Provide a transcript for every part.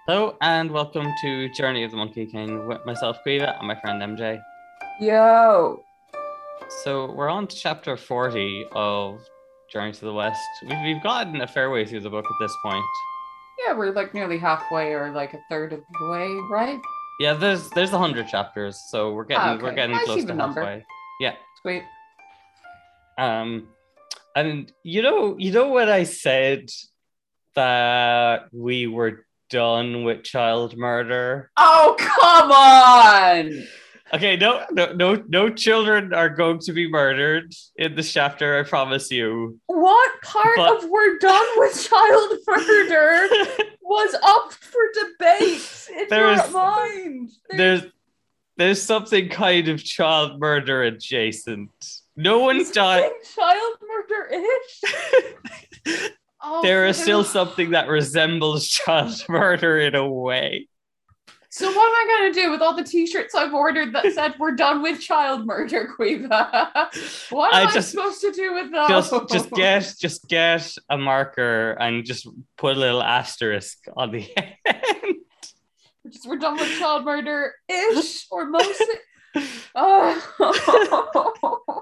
Hello and welcome to Journey of the Monkey King with myself, Quiva, and my friend MJ. Yo. So we're on to chapter 40 of Journey to the West. We've gotten a fair way through the book at this point. Yeah, we're like nearly halfway or like a third of the way, right? Yeah, there's 100 chapters, so we're getting we're Okay. getting Nice close to even number. halfway. Yeah. Sweet. Um, and you know what I said that we were done with child murder? Oh, come on! Okay, no children are going to be murdered in this chapter, I promise you. What part But of we're done with child murder was up for debate in there's your mind? there's there's something kind of child murder adjacent. No one died. something child murder-ish. Oh, There for is still the... something that resembles child murder in a way. So what am I going to do with all the t-shirts I've ordered that said we're done with child murder, Quiva? What am I supposed to do with those? Just get a marker and just put a little asterisk on the end. Just, we're done with child murder-ish or mostly. Oh.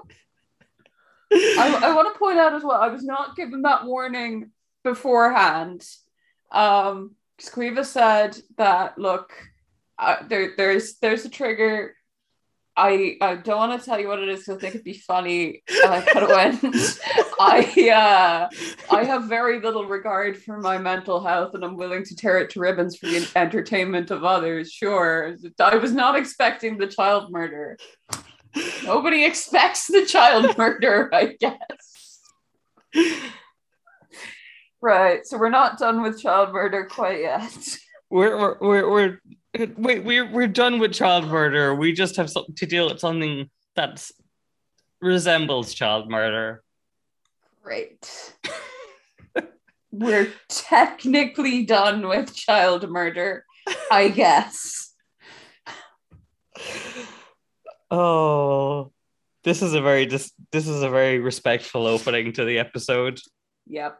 I want to point out as well, I was not given that warning beforehand. Quiva said that, look, there's a trigger. I don't want to tell you what it is because I think it'd be funny. I could have went. I have very little regard for my mental health, and I'm willing to tear it to ribbons for the entertainment of others. Sure, I was not expecting the child murder. Nobody expects the child murder, I guess. Right, so we're not done with child murder quite yet. We're done with child murder. We just have something to deal with something that resembles child murder. Great. We're technically done with child murder, I guess. Oh, this is a very respectful opening to the episode. Yep.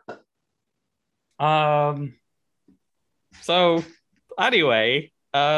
So anyway,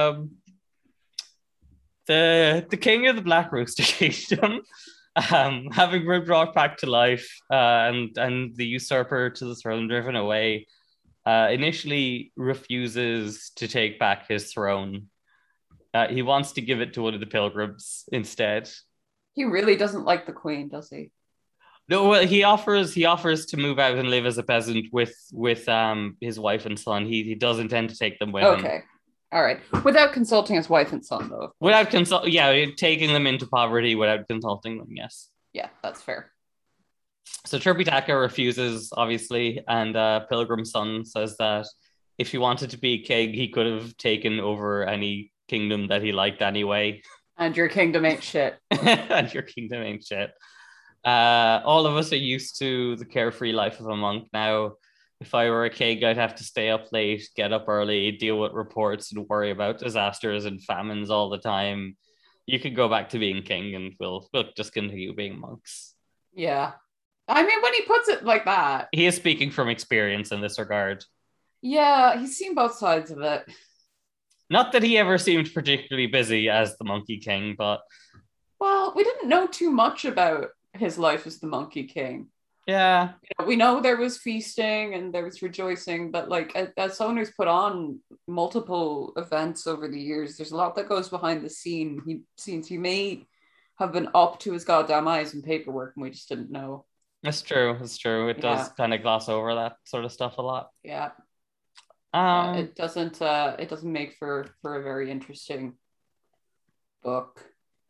the king of the Black Rooster Kingdom, having been brought back to life, and the usurper to the throne driven away, initially refuses to take back his throne. He wants to give it to one of the pilgrims instead. He really doesn't like the queen, does he? No, well, he offers to move out and live as a peasant with his wife and son. He does intend to take them with him. Okay. All right. Without consulting his wife and son, though. Taking them into poverty without consulting them, yes. Yeah, that's fair. So Tripitaka refuses, obviously, and Pilgrim's son says that if he wanted to be king, he could have taken over any kingdom that he liked anyway. And your kingdom ain't shit. And your kingdom ain't shit. All of us are used to the carefree life of a monk now. If I were a king, I'd have to stay up late, get up early, deal with reports, and worry about disasters and famines all the time. You could go back to being king, and we'll just continue being monks. Yeah. I mean, when he puts it like that, he is speaking from experience in this regard. Yeah, he's seen both sides of it. Not that he ever seemed particularly busy as the Monkey King, but... Well, we didn't know too much about his life as the Monkey King. Yeah. We know there was feasting and there was rejoicing, but like as someone who's put on multiple events over the years, there's a lot that goes behind the scenes. He may have been up to his goddamn eyes in paperwork and we just didn't know. That's true. It does kind of gloss over that sort of stuff a lot. Yeah. It doesn't make for a very interesting book.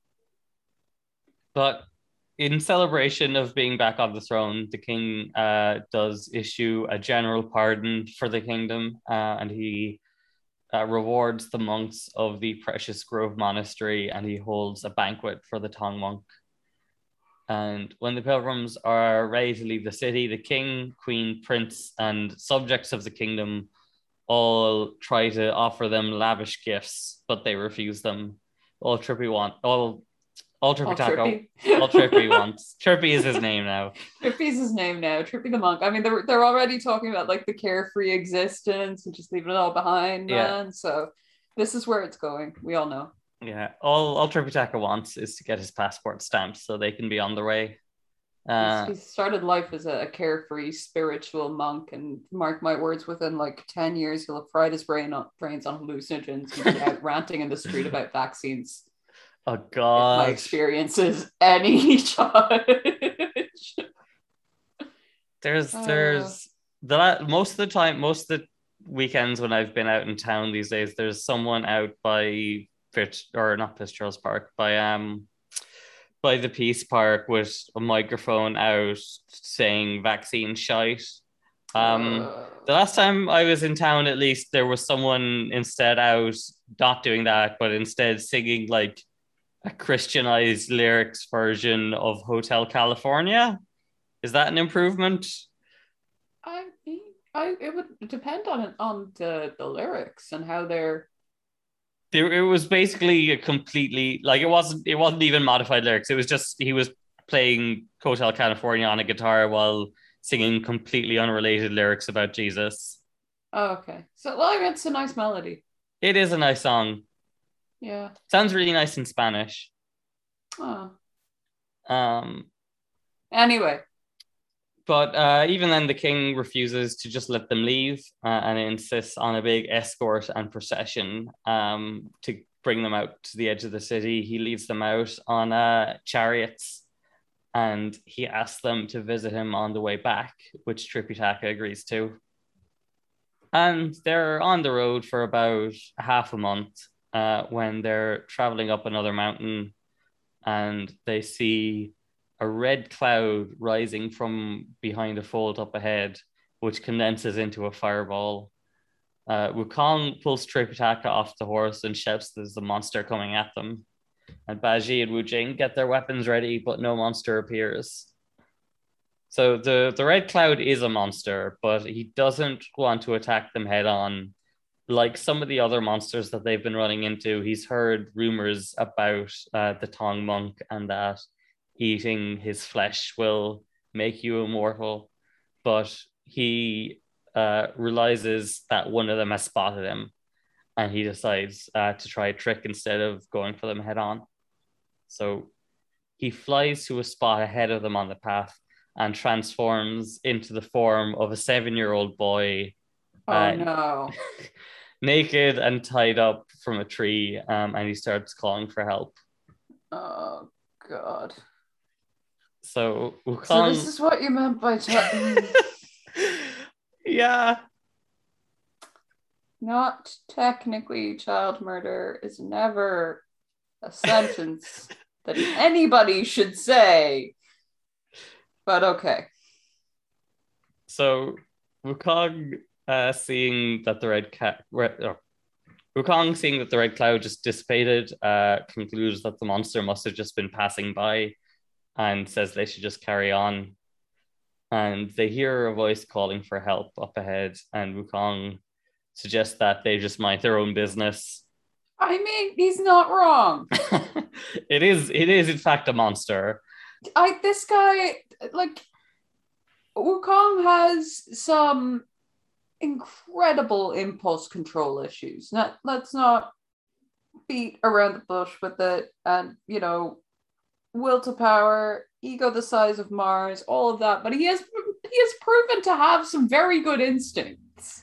But in celebration of being back on the throne, the king does issue a general pardon for the kingdom, and he rewards the monks of the Precious Grove Monastery, and he holds a banquet for the Tong monk. And when the pilgrims are ready to leave the city, the king, queen, prince, and subjects of the kingdom all try to offer them lavish gifts, but they refuse them. All All Trippy All Taco. Trippy. All Trippy wants. Trippy is his name now. Trippy's his name now. Trippy the monk. I mean, they're already talking about like the carefree existence and just leaving it all behind, Yeah. man. So this is where it's going. We all know. Yeah. All Trippy Taco wants is to get his passport stamped so they can be on their way. He's started life as a carefree spiritual monk, and mark my words, within like 10 years, he'll have fried his brains on hallucinogens and be out ranting in the street about vaccines. Oh, If God. my experience is any judge. There's most of the time, most of the weekends when I've been out in town these days, there's someone out by not Fitzgerald's Park, by the Peace Park with a microphone out saying vaccine shite. The last time I was in town, at least, there was someone instead out not doing that, but instead singing like a Christianized lyrics version of Hotel California. Is that an improvement? I mean, it would depend on the lyrics and how they're. It was basically a completely like it wasn't even modified lyrics. It was just he was playing Hotel California on a guitar while singing completely unrelated lyrics about Jesus. Oh, okay. So, well, I mean, it's a nice melody. It is a nice song. Yeah. Sounds really nice in Spanish. Oh. Anyway. But even then, the king refuses to just let them leave and insists on a big escort and procession to bring them out to the edge of the city. He leads them out on chariots and he asks them to visit him on the way back, which Tripitaka agrees to. And they're on the road for about half a month when they're traveling up another mountain and they see a red cloud rising from behind a fold up ahead, which condenses into a fireball. Wukong pulls Tripitaka off the horse and shouts there's a monster coming at them. And Baji and Wu Jing get their weapons ready, but no monster appears. So the red cloud is a monster, but he doesn't want to attack them head on. Like some of the other monsters that they've been running into, he's heard rumors about the Tong monk and that eating his flesh will make you immortal, but he realizes that one of them has spotted him and he decides to try a trick instead of going for them head on. So he flies to a spot ahead of them on the path and transforms into the form of a 7-year-old boy. Oh, no. Naked and tied up from a tree, and he starts calling for help. Oh, God. So Wukong... So this is what you meant by... Yeah. Not technically child murder is never a sentence that anybody should say. But okay. So Wukong seeing that the Wukong seeing that the red cloud just dissipated, concludes that the monster must have just been passing by and says they should just carry on. And they hear a voice calling for help up ahead, and Wukong suggests that they just mind their own business. I mean, he's not wrong. It is in fact a monster. This guy, like, Wukong has some incredible impulse control issues. Let's not beat around the bush with it. And, you know, will to power, ego the size of Mars, all of that. But he has proven to have some very good instincts.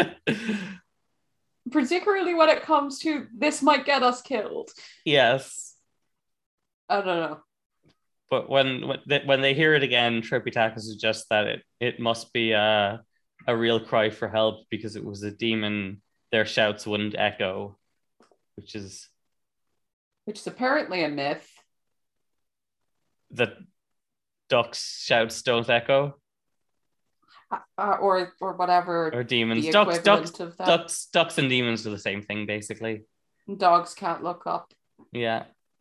Particularly when it comes to this might get us killed. Yes. I don't know. But when they hear it again, Tripitaka suggests that it must be a real cry for help because it was a demon. Their shouts wouldn't echo, which is apparently a myth. That ducks' shouts don't echo, or whatever, or demons. The Ducks and demons are the same thing, basically. Dogs can't look up. Yeah.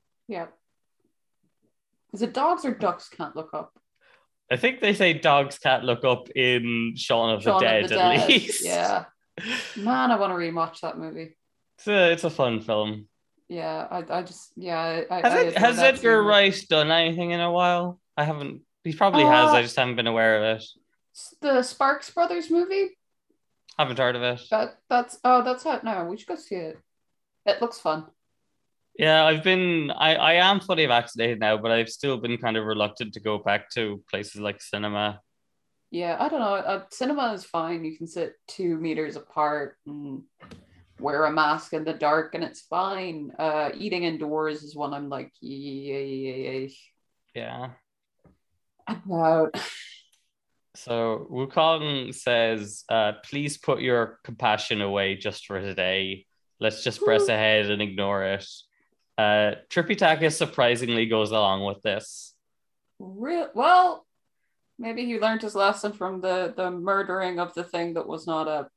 Is it dogs or ducks can't look up? I think they say dogs can't look up in Shaun of the Dead, at least. Yeah. Man, I want to rewatch that movie. It's a fun film. Yeah, I just yeah, Has I it adore has that Edgar scene. Wright done anything in a while? I haven't. He probably has. I Uh, just haven't been aware of it. the Sparks Brothers movie. Haven't heard of it. That's out now. We should go see it. It looks fun. Yeah, I am fully vaccinated now, but I've still been kind of reluctant to go back to places like cinema. Yeah, I don't know. Cinema is fine. You can sit 2 meters apart and wear a mask in the dark, and it's fine. Eating indoors is one I'm like, yeah, Yeah. I'm out. So Wukong says, please put your compassion away just for today. Let's just press ahead and ignore it. Tripitaka surprisingly goes along with this. Well, maybe he learned his lesson from the murdering of the thing that was not a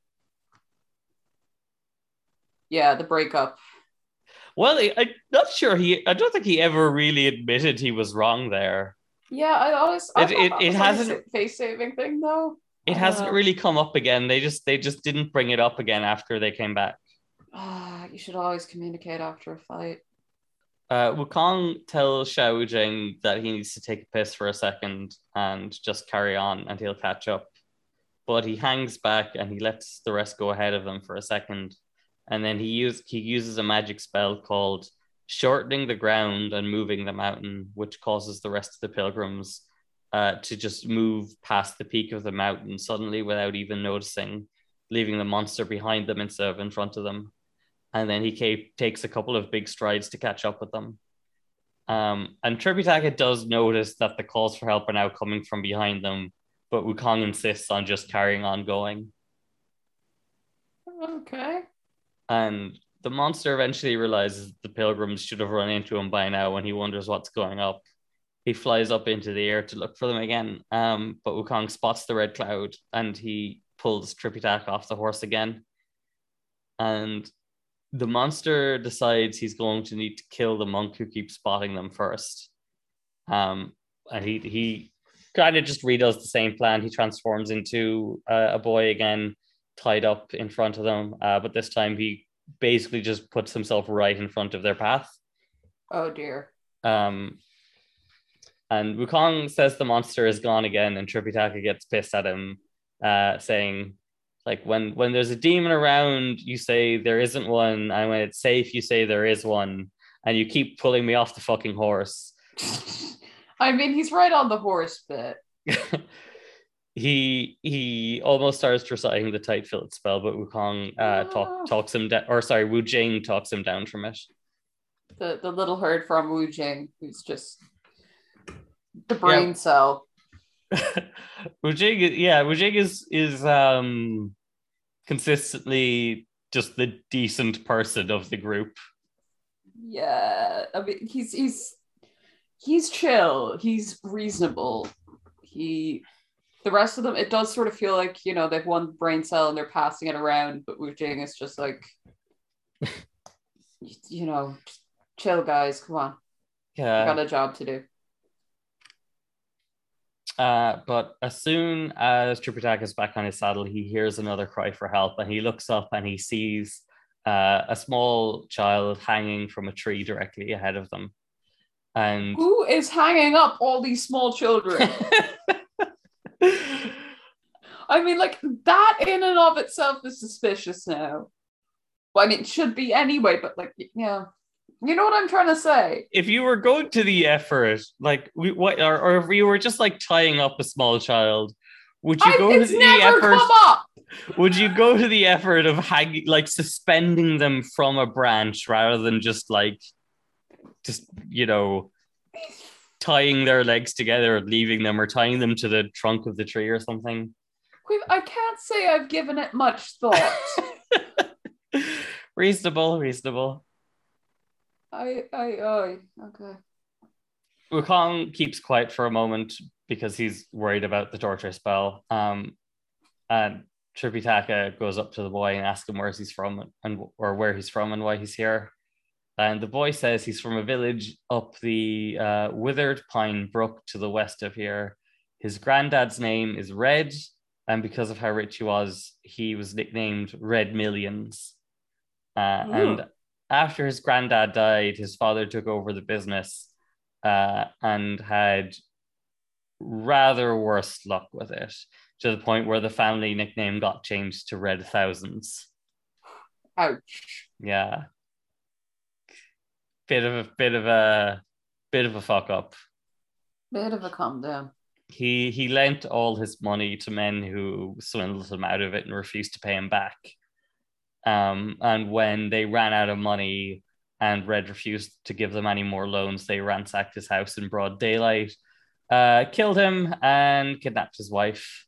the breakup. Well, I'm not sure I don't think he ever really admitted he was wrong there. Yeah, I It, thought it, that it was like hasn't a face saving thing though. it I don't hasn't know. really come up again. They just didn't bring it up again after they came back. You should always communicate after a fight. Wukong tells Xiao Jing that he needs to take a piss for a second and just carry on and he'll catch up. But he hangs back and he lets the rest go ahead of them for a second. And then he uses a magic spell called shortening the ground and moving the mountain, which causes the rest of the pilgrims to just move past the peak of the mountain suddenly without even noticing, leaving the monster behind them instead of in front of them. And then he takes a couple of big strides to catch up with them. And Tripitaka does notice that the calls for help are now coming from behind them, but Wukong insists on just carrying on going. Okay. And the monster eventually realizes the pilgrims should have run into him by now, and he wonders what's going up. He flies up into the air to look for them again, but Wukong spots the red cloud and he pulls Tripitaka off the horse again. And the monster decides he's going to need to kill the monk who keeps spotting them first. And he kind of just redoes the same plan. He transforms into a boy again, tied up in front of them, but this time he basically just puts himself right in front of their path. Oh dear. And Wukong says the monster is gone again, and Tripitaka gets pissed at him, saying, like, when there's a demon around, you say there isn't one, and when it's safe, you say there is one, and you keep pulling me off the fucking horse. I mean, he's right on the horse bit. he almost starts reciting the tight filled spell, but Wukong talks him down, or sorry, Wu Jing talks him down from it. The little herd from Wu Jing, who's just the brain cell. Wu Jing is consistently just the decent person of the group. Yeah, I mean, he's chill. He's reasonable. The rest of them, it does sort of feel like, they've one brain cell and they're passing it around, but Wu Jing is just like, chill guys, come on. Yeah. We got a job to do. But as soon as Tripitaka is back on his saddle, he hears another cry for help, and he looks up and he sees a small child hanging from a tree directly ahead of them. And who is hanging up all these small children? I mean, like, that in and of itself is suspicious now. Well, I mean, it should be anyway, but like, yeah. You know what I'm trying to say? If you were going to the effort, like, or if you were just like tying up a small child, would you go to the effort? Come up. Would you go to the effort of hanging, like, suspending them from a branch rather than just tying their legs together and leaving them, or tying them to the trunk of the tree or something? I can't say I've given it much thought. Reasonable. Okay. Wukong keeps quiet for a moment because he's worried about the torture spell. And Tripitaka goes up to the boy and asks him where he's from and why he's here. And the boy says he's from a village up the Withered Pine Brook to the west of here. His granddad's name is Red, and because of how rich he was nicknamed Red Millions. And after his granddad died, his father took over the business and had rather worse luck with it, to the point where the family nickname got changed to Red Thousands. Ouch. Yeah, bit of a fuck up. Bit of a calm down. He lent all his money to men who swindled him out of it and refused to pay him back. And when they ran out of money and Red refused to give them any more loans, they ransacked his house in broad daylight, killed him, and kidnapped his wife.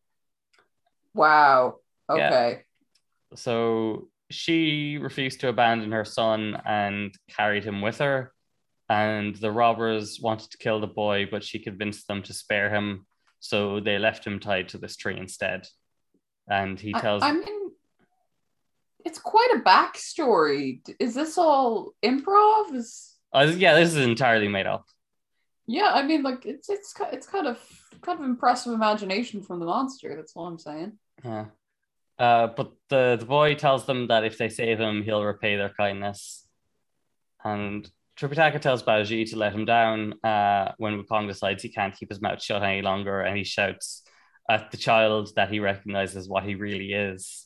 Wow. Okay. Yeah. So she refused to abandon her son and carried him with her. And the robbers wanted to kill the boy, but she convinced them to spare him. So they left him tied to this tree instead. And he tells... I mean, it's quite a backstory. Is this all improv? Yeah, this is entirely made up. Yeah, I mean, like it's kind of impressive imagination from the monster. That's all I'm saying. Yeah. But the boy tells them that if they save him, he'll repay their kindness. And Tripitaka tells Baji to let him down when Wukong decides he can't keep his mouth shut any longer, and he shouts at the child that he recognizes what he really is.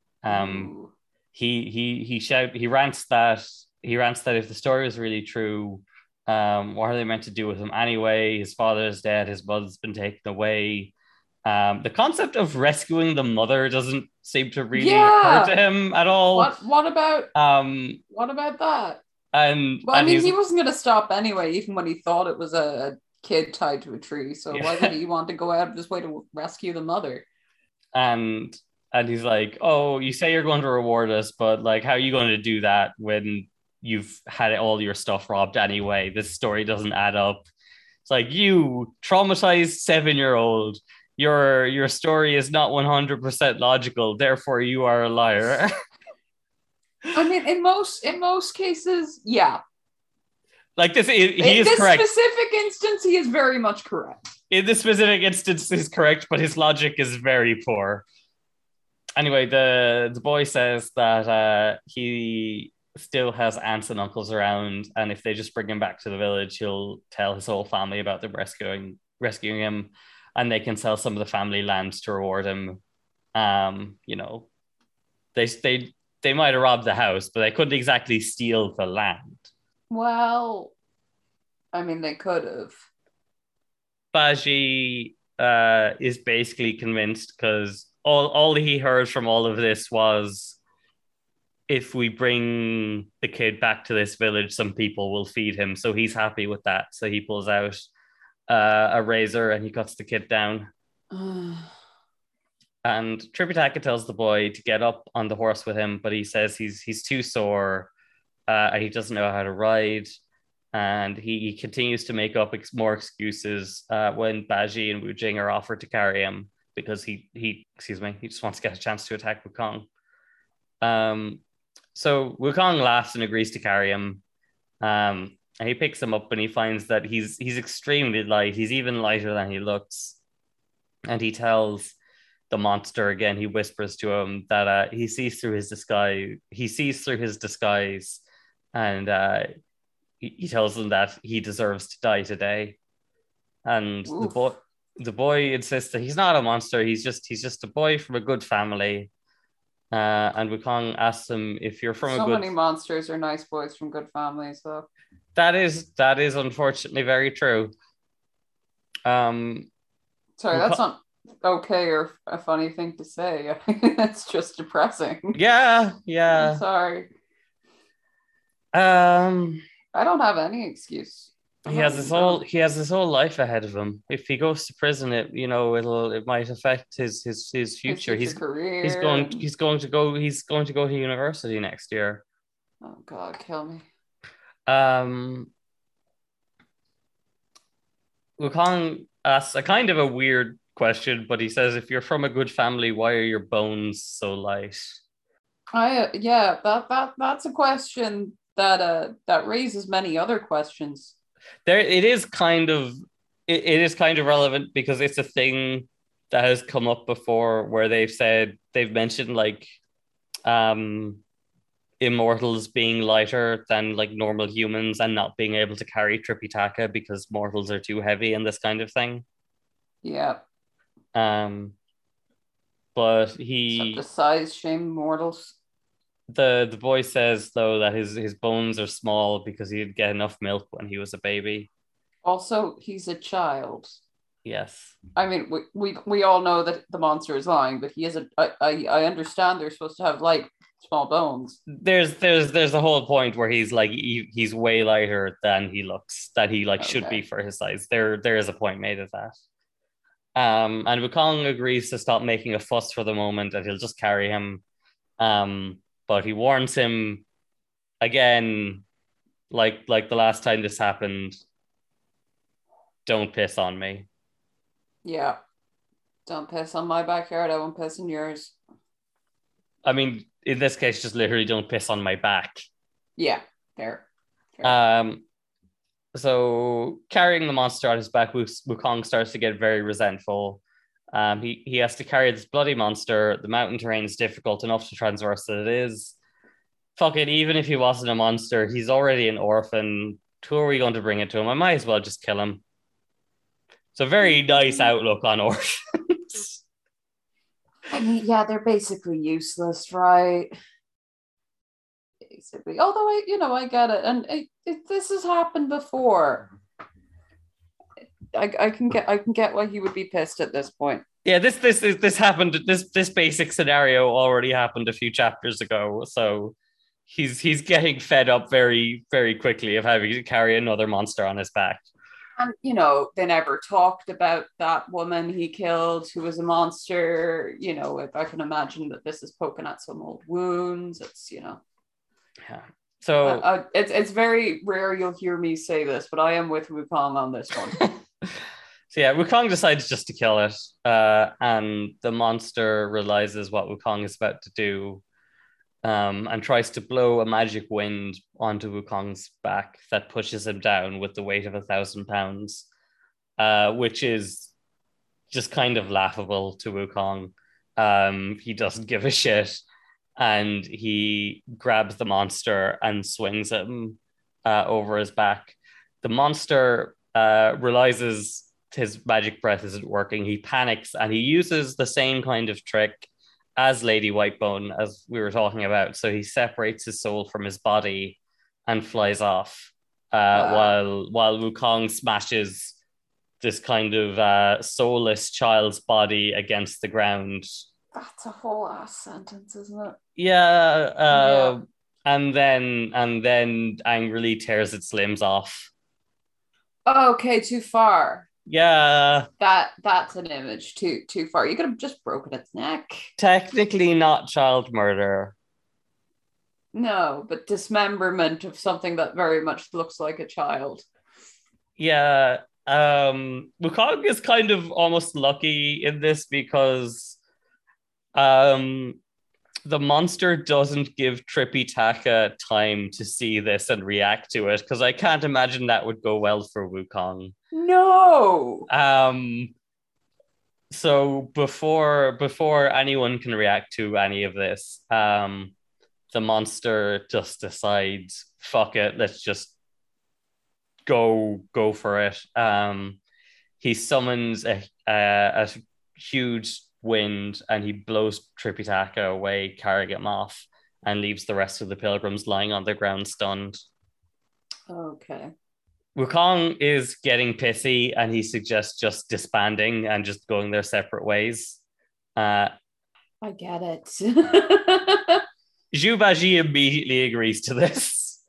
He rants that if the story is really true, what are they meant to do with him anyway? His father is dead, his mother's been taken away. The concept of rescuing the mother doesn't seem to really occur to him at all. What about that? I mean, he wasn't going to stop anyway, even when he thought it was a kid tied to a tree. So why would he want to go out of his way to rescue the mother? And he's like, "Oh, you say you're going to reward us, but like, how are you going to do that when you've had all your stuff robbed anyway? This story doesn't add up." It's like, you traumatized 7-year-old. Your story is not 100% logical. Therefore, you are a liar. I mean, in most cases, yeah. Like this, he is correct. In this specific instance, he is very much correct. In this specific instance, he's correct, but his logic is very poor. Anyway, the boy says that he still has aunts and uncles around, and if they just bring him back to the village, he'll tell his whole family about them rescuing him, and they can sell some of the family land to reward him. You know, they might have robbed the house, but they couldn't exactly steal the land. Well, I mean, they could have. Baji is basically convinced because all he heard from all of this was, if we bring the kid back to this village, some people will feed him. So he's happy with that. So he pulls out a razor and he cuts the kid down. And Tripitaka tells the boy to get up on the horse with him, but he says he's too sore and he doesn't know how to ride. And he continues to make up more excuses when Baji and Wu Jing are offered to carry him, because he just wants to get a chance to attack Wukong. So Wukong laughs and agrees to carry him. And he picks him up and he finds that he's extremely light. He's even lighter than he looks. And he tells the monster again, he whispers to him that he sees through his disguise. And he tells him that he deserves to die today. And the boy insists that he's not a monster. He's just a boy from a good family. And Wukong asks him, if you're from so many monsters are nice boys from good families, though. That is unfortunately very true. Sorry, that's not okay or a funny thing to say. That's just depressing. Yeah. I'm sorry. I don't have any excuse. He has this whole life ahead of him. If he goes to prison, it might affect his future. His career. He's going to go to university next year. Oh God, kill me. Wukong asks a kind of a weird question, but he says, if you're from a good family, why are your bones so light? That's a question that raises many other questions. It is kind of relevant because it's a thing that has come up before where they've mentioned like immortals being lighter than like normal humans and not being able to carry Tripitaka because mortals are too heavy and this kind of thing. Yeah. Um, but Except the he size shame mortals. the boy says though that his bones are small because he didn't get enough milk when he was a baby. Also, he's a child. Yes. I mean, we all know that the monster is lying, but he is a. I understand they're supposed to have like small bones. There's a whole point where he's like he's way lighter than he looks, that he like should be Okay. for his size. There is a point made of that. And Wukong agrees to stop making a fuss for the moment and he'll just carry him. But he warns him again, like the last time this happened, don't piss on me. Yeah. Don't piss on my backyard. I won't piss in yours. I mean, in this case, just literally don't piss on my back. Yeah. Fair. Fair. Um, so carrying the monster on his back, Wukong starts to get very resentful. He has to carry this bloody monster. The mountain terrain is difficult enough to traverse that it is. Fuck it, even if he wasn't a monster, he's already an orphan. Who are we going to bring it to him? I might as well just kill him. It's a very nice outlook on orphans. I mean, yeah, they're basically useless, right? Basically, although I get it, and this has happened before. I can get why he would be pissed at this point. Yeah, this happened. This basic scenario already happened a few chapters ago, so he's getting fed up very very quickly of having to carry another monster on his back. And they never talked about that woman he killed who was a monster. If I can imagine that this is poking at some old wounds, Yeah. So it's very rare you'll hear me say this, but I am with Wukong on this one. So yeah, Wukong decides just to kill it, and the monster realizes what Wukong is about to do, and tries to blow a magic wind onto Wukong's back that pushes him down with the weight of 1,000 pounds, which is just kind of laughable to Wukong. He doesn't give a shit, and he grabs the monster and swings him over his back. The monster realizes his magic breath isn't working. He panics and he uses the same kind of trick as Lady Whitebone, as we were talking about. So he separates his soul from his body and flies off, while Wukong smashes this kind of soulless child's body against the ground. That's a whole ass sentence, isn't it? Yeah, Yeah. and then angrily tears its limbs off. Okay, too far. Yeah, That's an image too far. You could have just broken its neck. technically not child murder. No, but dismemberment of something that very much looks like a child. Yeah, Wukong is kind of almost lucky in this because um the monster doesn't give Tripitaka time to see this and react to it, because I can't imagine that would go well for Wukong. No. So before anyone can react to any of this, the monster just decides, fuck it, let's just go for it. He summons a huge wind and he blows Tripitaka away, carrying him off, and leaves the rest of the pilgrims lying on the ground stunned. Okay. Wukong is getting pissy and he suggests just disbanding and just going their separate ways. I get it. Zhu Baji immediately agrees to this.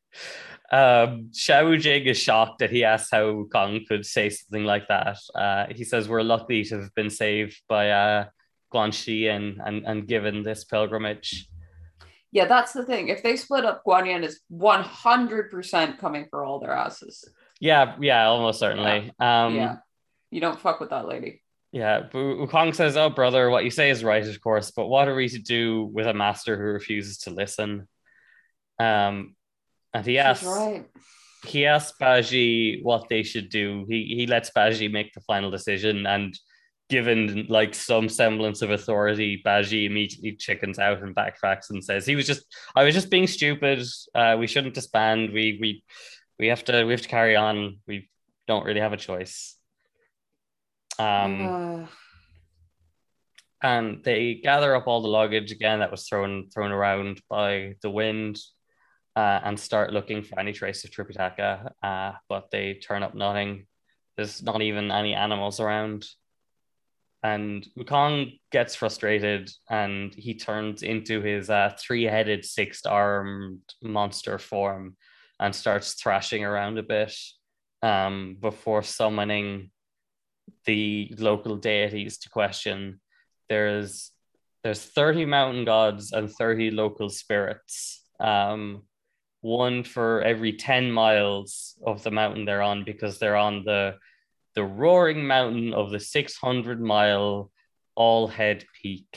Xiao Jing is shocked that he asks how Wukong could say something like that. He says, we're lucky to have been saved by Guanxi and given this pilgrimage. Yeah, that's the thing. If they split up, Guan Yin is 100% coming for all their asses. Yeah, almost certainly. Yeah. You don't fuck with that lady. Yeah, but Wukong says, oh, brother, what you say is right, of course, but what are we to do with a master who refuses to listen? And he asks, right. He asks Baji what they should do. He lets Baji make the final decision and given like some semblance of authority, Baji immediately chickens out and backtracks and says I was just being stupid. We shouldn't disband. We have to carry on. We don't really have a choice. Uh, And they gather up all the luggage again that was thrown around by the wind, and start looking for any trace of Tripitaka. But they turn up nothing. There's not even any animals around. And Wukong gets frustrated and he turns into his three-headed, six-armed monster form and starts thrashing around a bit, before summoning the local deities to question. There's 30 mountain gods and 30 local spirits. One for every 10 miles of the mountain they're on, because they're on the roaring mountain of the 600-mile All Head Peak.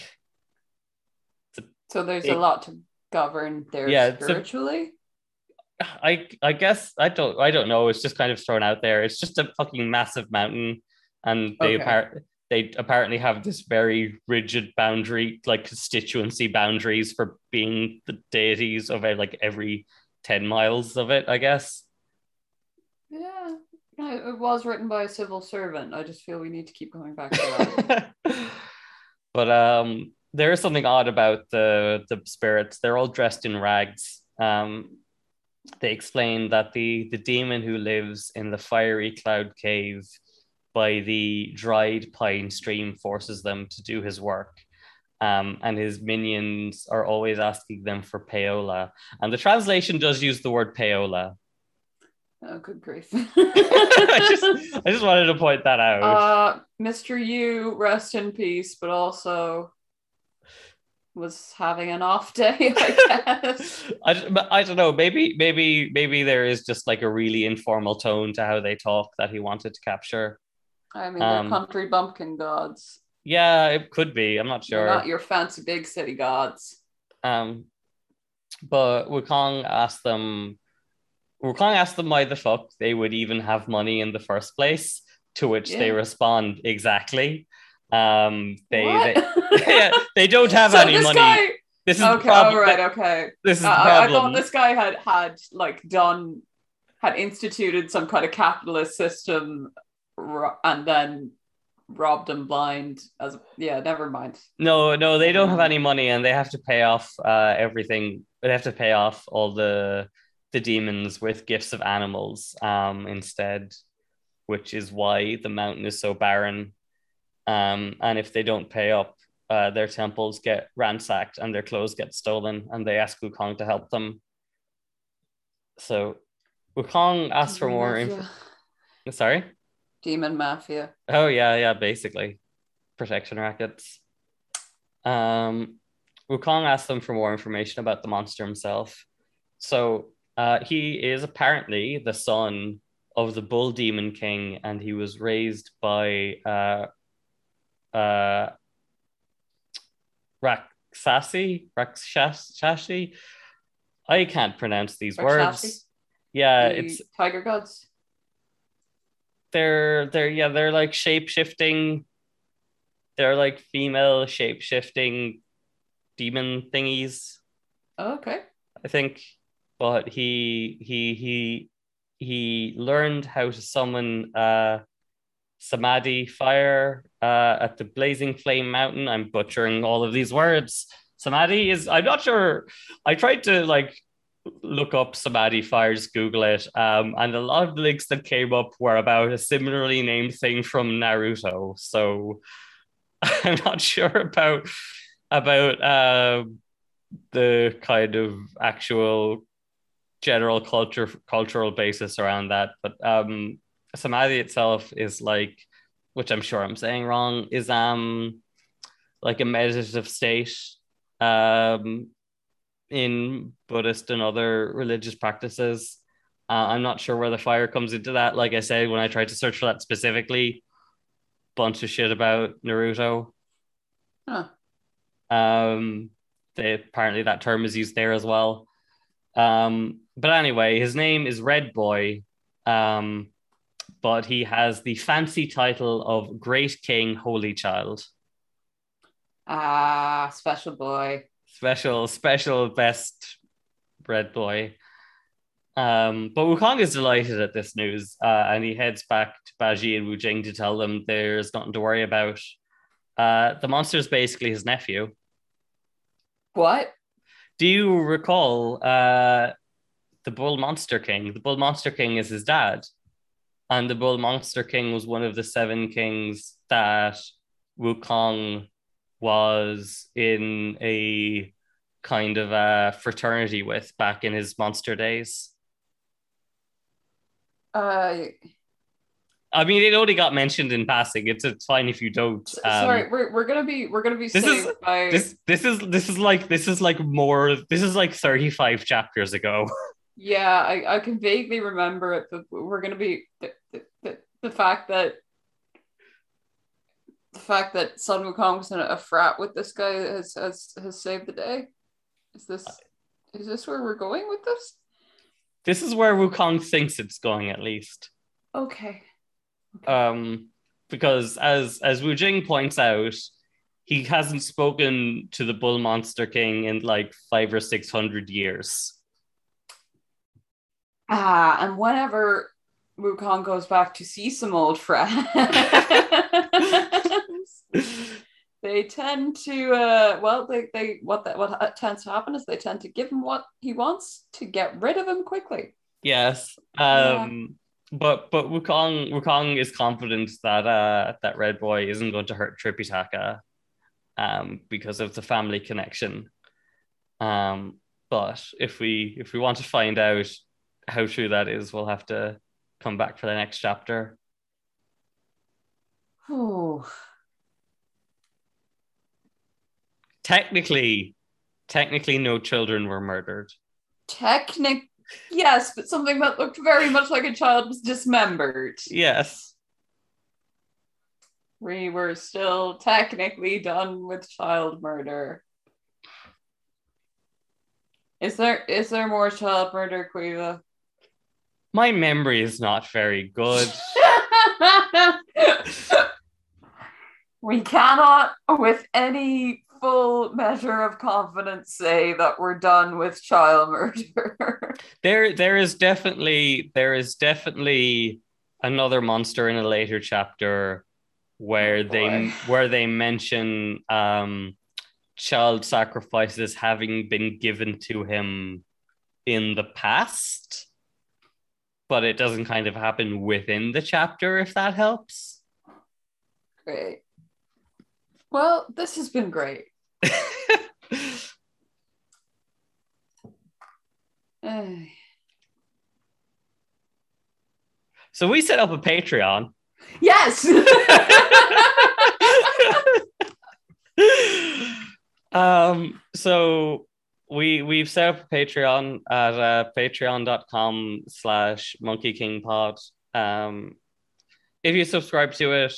so there's a lot to govern there spiritually. I guess I don't know. It's just kind of thrown out there. It's just a fucking massive mountain, and they apparently have this very rigid boundary, like constituency boundaries for being the deities of like every 10 miles of it, I guess. Yeah. It was written by a civil servant. I just feel we need to keep going back to that. But there is something odd about the spirits. They're all dressed in rags. They explain that the demon who lives in the fiery cloud cave by the dried pine stream forces them to do his work. And his minions are always asking them for payola. And the translation does use the word payola. Oh, good grief. I just wanted to point that out. Mr. Yu, rest in peace, but also was having an off day, I guess. I don't know. Maybe there is just like a really informal tone to how they talk that he wanted to capture. I mean, they're country bumpkin gods. Yeah, it could be. I'm not sure. They're not your fancy big city gods. But Wukong asked them why the fuck they would even have money in the first place, to which they respond, exactly. They don't have any money. This is okay. All right. Okay. This is the problem. I thought this guy had instituted some kind of capitalist system, and then robbed them blind. Never mind. No, they don't have any money, and they have to pay off everything. They have to pay off all the demons with gifts of animals instead, which is why the mountain is so barren. And if they don't pay up, their temples get ransacked and their clothes get stolen, and they ask Wukong to help them. So Wukong asks for more info. Sorry? Demon mafia. Oh yeah, basically. Protection rackets. Wukong asks them for more information about the monster himself. So he is apparently the son of the Bull Demon King, and he was raised by Rakshasi. I can't pronounce these words. Yeah, it's tiger gods. They're like shape-shifting. They're like female shape-shifting demon thingies. Oh, okay. I think, but he learned how to summon Samadhi fire at the Blazing Flame Mountain. I'm butchering all of these words. Samadhi is, I'm not sure. I tried to like look up Samadhi fires, Google it, and a lot of the links that came up were about a similarly named thing from Naruto. So I'm not sure about the kind of actual general cultural basis around that, but Samadhi itself is like, which I'm sure I'm saying wrong, is like a meditative state in Buddhist and other religious practices. I'm not sure where the fire comes into that. Like I said, when I tried to search for that specifically, bunch of shit about Naruto. Huh. Apparently that term is used there as well. But anyway, his name is Red Boy. But but he has the fancy title of Great King Holy Child. Special boy. Special best red boy. But Wukong is delighted at this news, and he heads back to Baji and Wu Jing to tell them there's nothing to worry about. The monster is basically his nephew. What? Do you recall the Bull Monster King? The Bull Monster King is his dad. And the Bull Monster King was one of the 7 kings that Wukong was in a kind of a fraternity with back in his monster days. I mean, it only got mentioned in passing. It's fine if you don't. Sorry, we're gonna be saved by this is like 35 chapters ago. Yeah, I can vaguely remember it, but we're gonna be the fact that Sun Wukong was in a frat with this guy has saved the day. Is this where we're going with this? This is where Wukong thinks it's going, at least. Okay. Because as Wu Jing points out, he hasn't spoken to the Bull Monster King in like 500 or 600 years. And whenever Wukong goes back to see some old friends, they tend to what tends to happen is they tend to give him what he wants to get rid of him quickly. Yes. But Wukong is confident that that red boy isn't going to hurt Tripitaka because of the family connection. But if we want to find out how true that is, we'll have to come back for the next chapter. Oh. Technically no children were murdered. Yes, but something that looked very much like a child was dismembered. Yes. We were still technically done with child murder. Is there more child murder, Quiva? My memory is not very good. We cannot, with any full measure of confidence, say that we're done with child murder. There is definitely another monster in a later chapter where they mention child sacrifices having been given to him in the past, but it doesn't kind of happen within the chapter, if that helps. Great. Well, this has been great. So we set up a Patreon. Yes. So we've set up a Patreon at patreon.com/monkeykingpod. If you subscribe to it,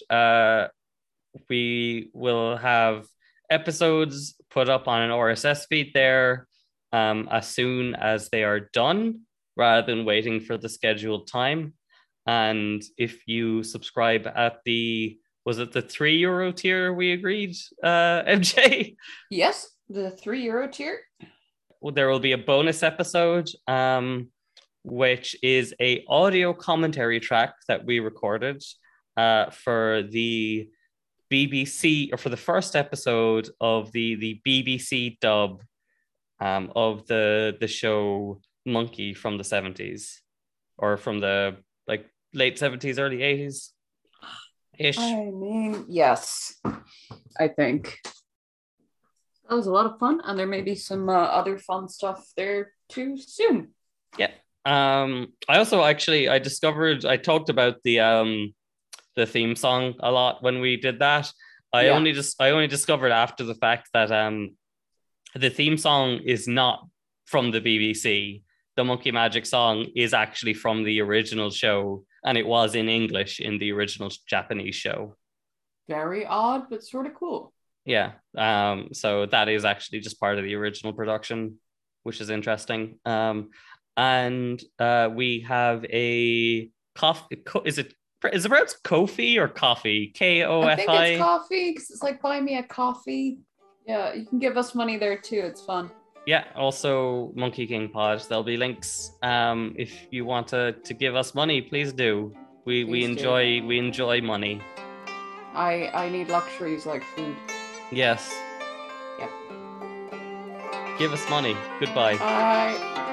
we will have episodes put up on an RSS feed there as soon as they are done, rather than waiting for the scheduled time. And if you subscribe at was it the €3 tier we agreed, MJ? Yes, the €3 tier. There will be a bonus episode, which is a audio commentary track that we recorded for the BBC, or for the first episode of the BBC dub of the show Monkey from the 70s, or from the like late 70s, early 80s ish. I mean, yes, I think that was a lot of fun, and there may be some other fun stuff there too soon. Yeah. I also I talked about the theme song a lot when we did that. I only discovered after the fact that the theme song is not from the BBC. The Monkey Magic song is actually from the original show, and it was in English in the original Japanese show. Very odd, but sort of cool. Yeah. So that is actually just part of the original production, which is interesting. And we have a coffee. Is it Is it pronounced Kofi or coffee? I think Kofi? it's coffee because it's like buy me a coffee. Yeah, you can give us money there too. It's fun. Yeah, also Monkey King Pod. There'll be links. If you want to give us money, please do. We Please do. enjoy money. I need luxuries like food. Yes. Yep. Give us money. Goodbye. Bye.